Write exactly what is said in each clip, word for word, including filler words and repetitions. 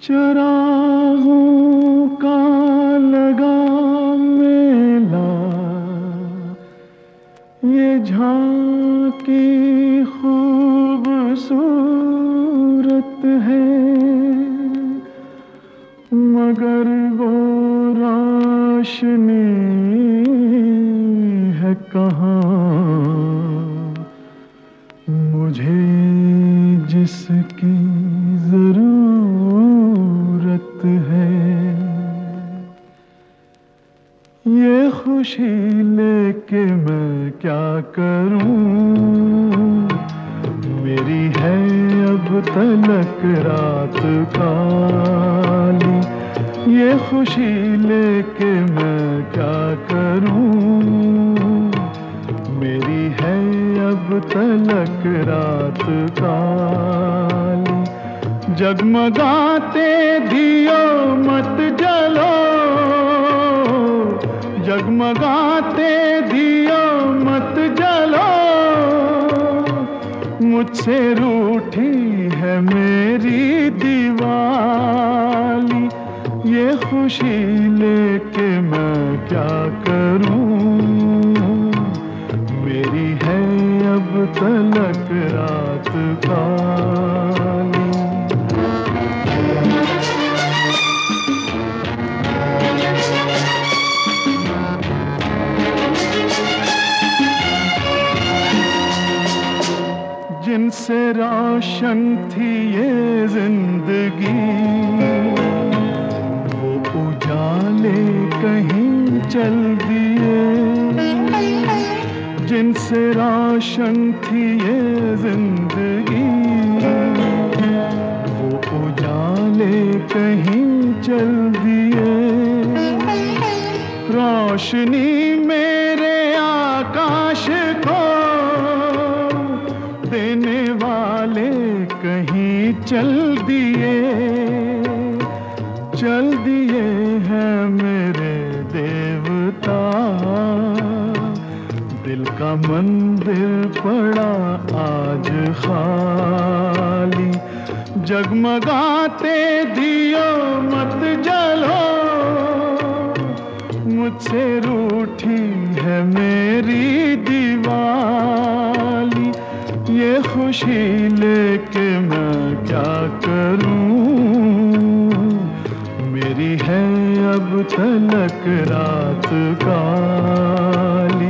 चरागों का लगा मेला, ये झांकी खूबसूरत है, मगर वो रोशनी है कहाँ मुझे जिसकी जरूरत है। ये खुशी लेके मैं क्या करूं, मेरी है अब तलक रात काली। ये खुशी लेके मैं क्या करूं, मेरी है अब तलक रात काली। जगमगाते दियो मत जलो, जगमगाते दियो मत जलो, मुझसे रूठी है मेरी दीवाली। ये खुशी लेके मैं क्या करूं, मेरी है अब तलक रात काली। जिनसे रोशन थी ये जिंदगी, वो उजाले कहीं चल दिए। जिनसे रोशन थी ये जिंदगी, वो उजाले कहीं चल दिए। रोशनी मेरे आकाश को देने वाले कहीं चल दिए, चल दिए हैं मेरे देवता। दिल का मंदिर पड़ा आज खाली। जगमगाते दियो मत जलो, मुझसे रूठी है मेरी दीवाली। ये खुशी लेके मैं क्या करूं, मेरी है अब तलक रात काली।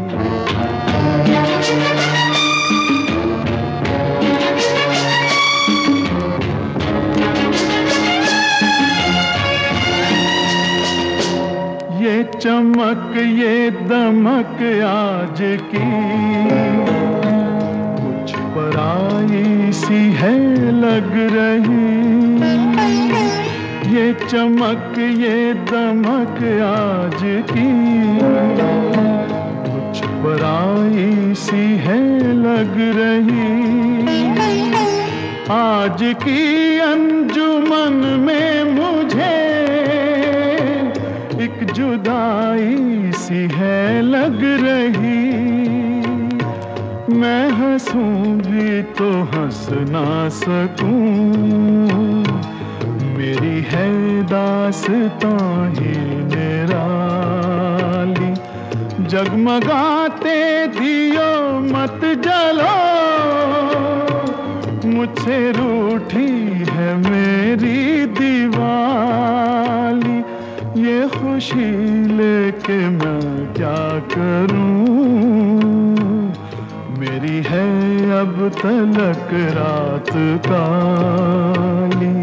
ये चमक ये दमक आज की कुछ पराई सी है लग रही। ये चमक ये दमक आज की कुछ पराई सी है लग रही। आज की अंजुमन में मुझे एक जुदाई सी है लग रही। मैं हंसूं भी तो हंस ना सकूं, मेरी है दास्तां ही निराली। जगमगाते दियो मत जलो, मुझसे रूठी है मेरी दीवाली। ये खुशी लेके मैं क्या करूं, मेरी है अब तलक रात काली।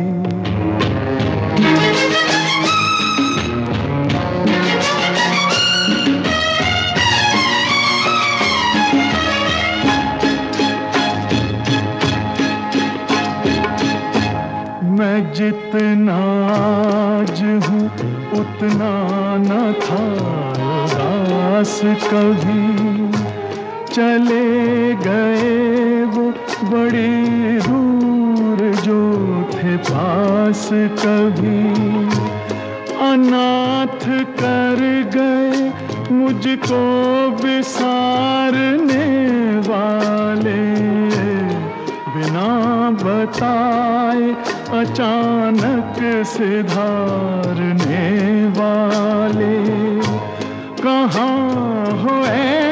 मैं जितना आज हूँ उतना न था उदास कभी। चले गए वो बड़ी दूर जो थे पास कभी। अनाथ कर गए मुझको बिसारने वाले, बिना बताए अचानक से धारने वाले, कहाँ हो ऐ